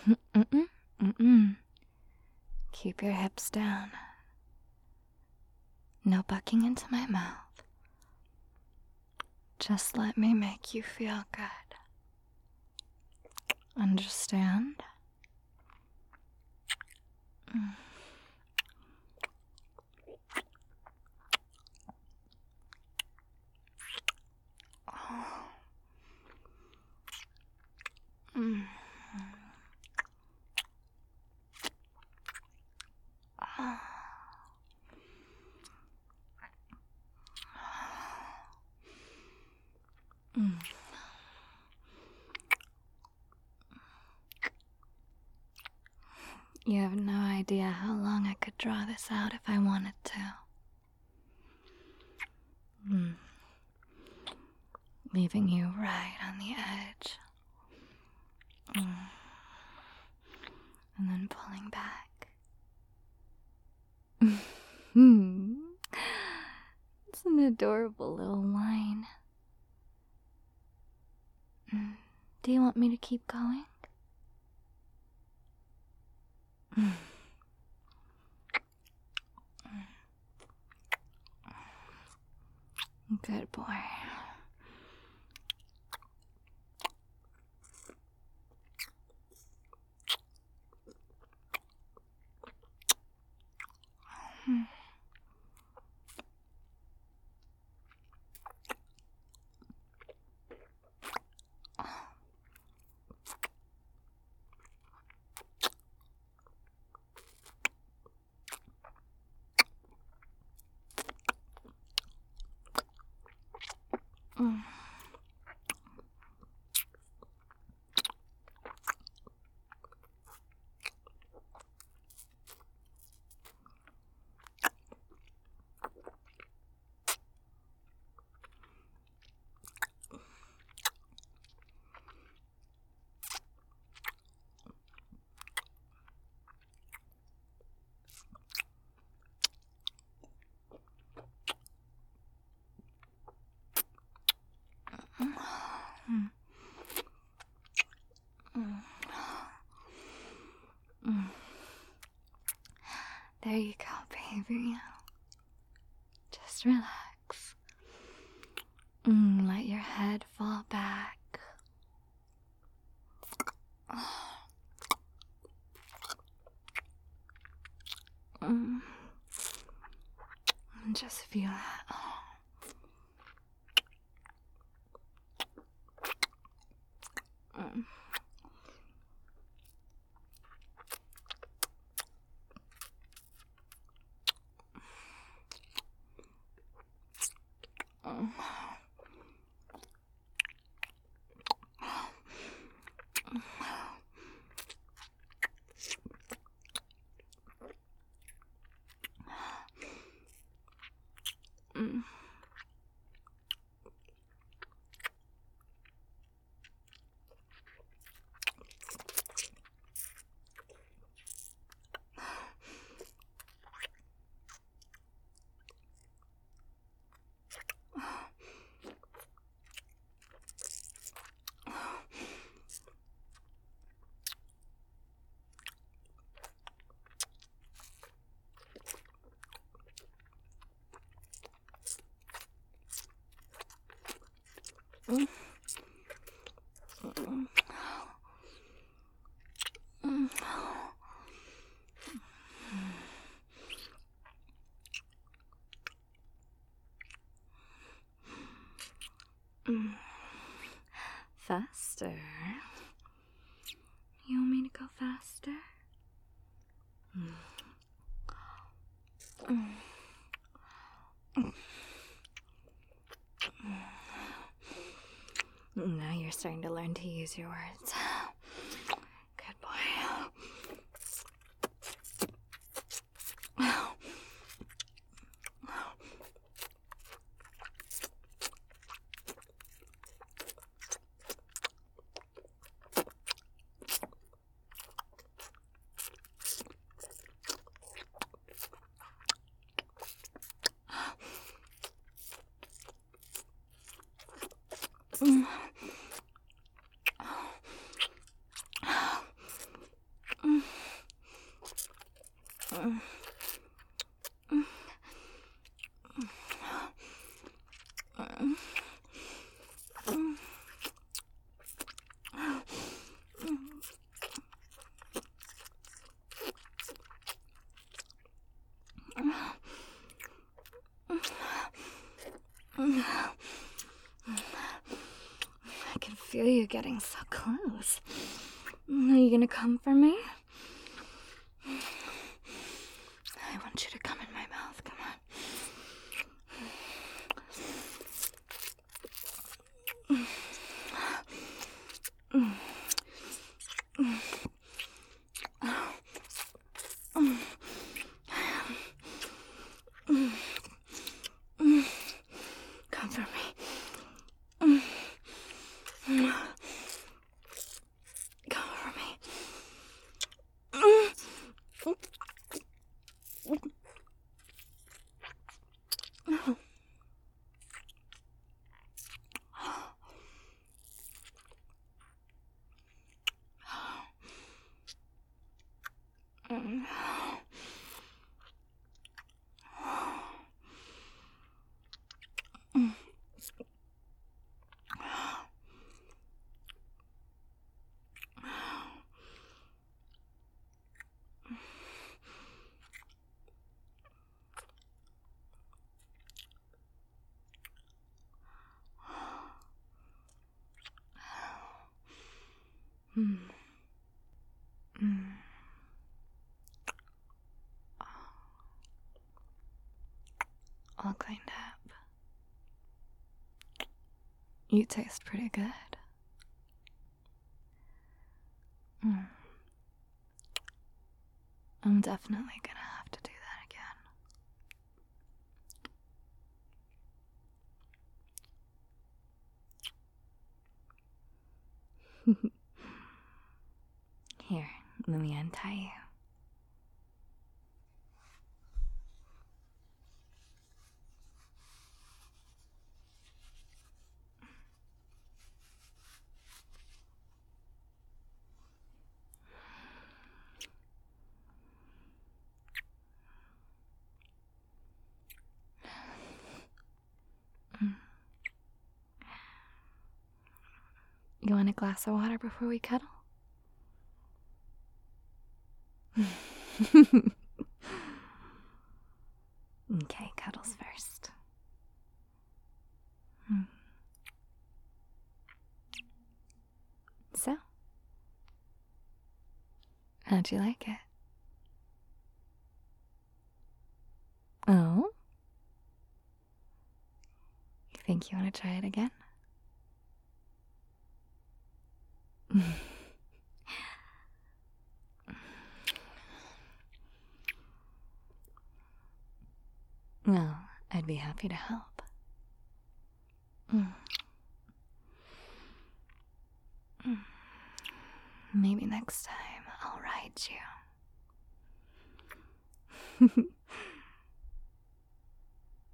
Mm-mm, mm-mm. Keep your hips down. No bucking into my mouth. Just let me make you feel good. Understand? Mm. Mm. You have no idea how long I could draw this out if I wanted to. Leaving you right on the edge. And then pulling back. It's an adorable little whine. Do you want me to keep going? Good boy. There you go, baby. Just relax. Let your head fall back. Just feel that. Faster. You want me to go faster? Now you're starting to learn to use your words. Good boy. feel you getting so close. Are you gonna come for me? I want you to come in my mouth. Come on. Come for me. Come for me. All cleaned up. You taste pretty good. I'm definitely gonna have to do that again. Here, let me untie you. You want a glass of water before we cuddle? Okay, cuddles first. So, how'd you like it? Oh? You think you want to try it again? Well, I'd be happy to help. Maybe next time I'll ride you.